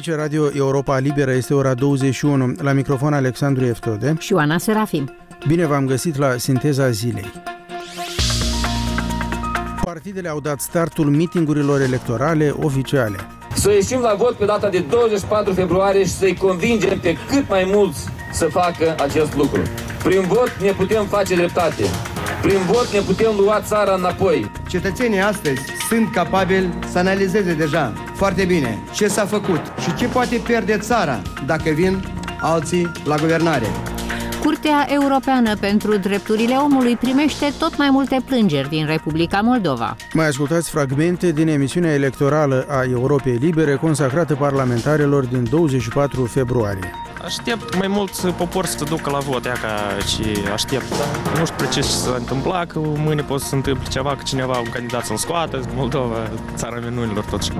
Aici Radio Europa Liberă, este ora 21. La microfon Alexandru Eftode și Oana Serafim. Bine v-am găsit la Sinteza Zilei. Partidele au dat startul mitingurilor electorale oficiale. Să ieșim la vot pe data de 24 februarie și să-i convingem pe cât mai mulți să facă acest lucru. Prin vot ne putem face dreptate. Prin vot ne putem lua țara înapoi. Cetățenii astăzi sunt capabili să analizeze deja foarte bine ce s-a făcut și ce poate pierde țara dacă vin alții la guvernare. Curtea Europeană pentru Drepturile Omului primește tot mai multe plângeri din Republica Moldova. Mai ascultați fragmente din emisiunea electorală a Europei Libere consacrată parlamentarilor din 24 februarie. Aștept mai mulți popor să se ducă la vot, și aștept. Nu știu precis ce s-a întâmplat, că mâine poate să se întâmple ceva, că cineva, un candidat să-l scoată, Moldova, țara minunilor, tot și.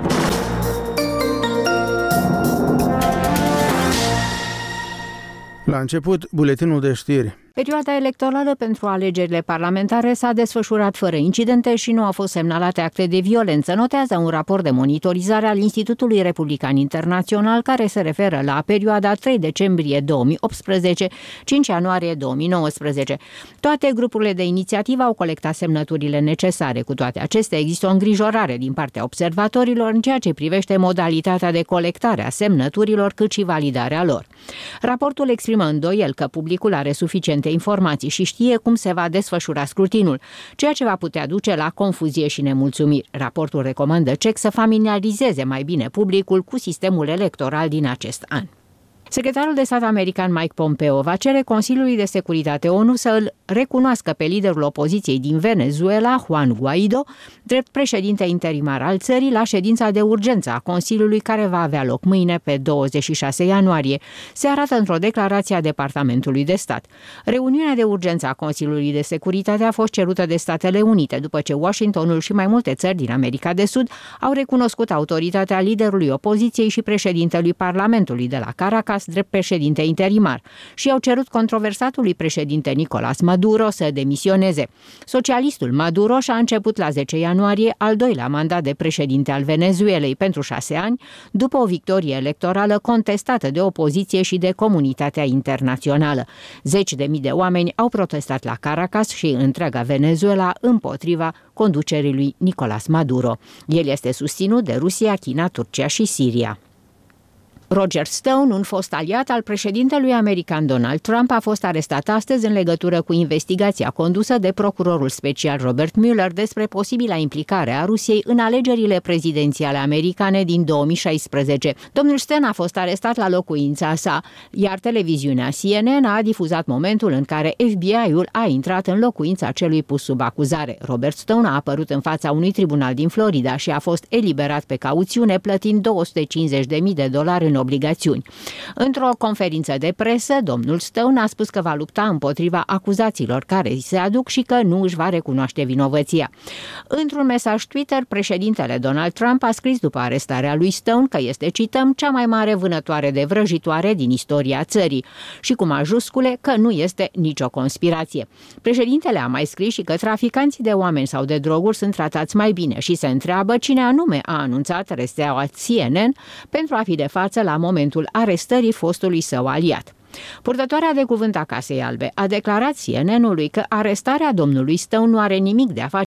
La început, buletinul de știri. Perioada electorală pentru alegerile parlamentare s-a desfășurat fără incidente și nu au fost semnalate acte de violență, notează un raport de monitorizare al Institutului Republican Internațional care se referă la perioada 3 decembrie 2018, 5 ianuarie 2019. Toate grupurile de inițiativă au colectat semnăturile necesare. Cu toate acestea, există o îngrijorare din partea observatorilor în ceea ce privește modalitatea de colectare a semnăturilor, cât și validarea lor. Raportul exprimă îndoiel că publicul are suficiente informații și știe cum se va desfășura scrutinul, ceea ce va putea duce la confuzie și nemulțumiri. Raportul recomandă CEC să familiarizeze mai bine publicul cu sistemul electoral din acest an. Secretarul de stat american Mike Pompeo va cere Consiliului de Securitate ONU să îl recunoască pe liderul opoziției din Venezuela, Juan Guaido, drept președinte interimar al țării la ședința de urgență a Consiliului care va avea loc mâine pe 26 ianuarie, se arată într-o declarație a Departamentului de Stat. Reuniunea de urgență a Consiliului de Securitate a fost cerută de Statele Unite după ce Washingtonul și mai multe țări din America de Sud au recunoscut autoritatea liderului opoziției și președintelui Parlamentului de la Caracas drept președinte interimar și au cerut controversatului președinte Nicolás Maduro să demisioneze. Socialistul Maduro și-a început la 10 ianuarie al doilea mandat de președinte al Venezuelei pentru 6 ani, după o victorie electorală contestată de opoziție și de comunitatea internațională. Zeci de mii de oameni au protestat la Caracas și întreaga Venezuela împotriva conducerii lui Nicolás Maduro. El este susținut de Rusia, China, Turcia și Siria. Roger Stone, un fost aliat al președintelui american Donald Trump, a fost arestat astăzi în legătură cu investigația condusă de procurorul special Robert Mueller despre posibila implicare a Rusiei în alegerile prezidențiale americane din 2016. Domnul Stone a fost arestat la locuința sa, iar televiziunea CNN a difuzat momentul în care FBI-ul a intrat în locuința celui pus sub acuzare. Robert Stone a apărut în fața unui tribunal din Florida și a fost eliberat pe cauțiune, plătind $250.000 în obligațiuni. Într-o conferință de presă, domnul Stone a spus că va lupta împotriva acuzațiilor care îi se aduc și că nu își va recunoaște vinovăția. Într-un mesaj Twitter, președintele Donald Trump a scris după arestarea lui Stone că este, cităm, cea mai mare vânătoare de vrăjitoare din istoria țării și cu majuscule că nu este nicio conspirație. Președintele a mai scris și că traficanții de oameni sau de droguri sunt tratați mai bine și se întreabă cine anume a anunțat rețeaua CNN pentru a fi de față la momentul arestării fostului său aliat. Purtătoarea de cuvânt a Casei Albe a declarat CNN-ului că arestarea domnului Stone nu are nimic de a face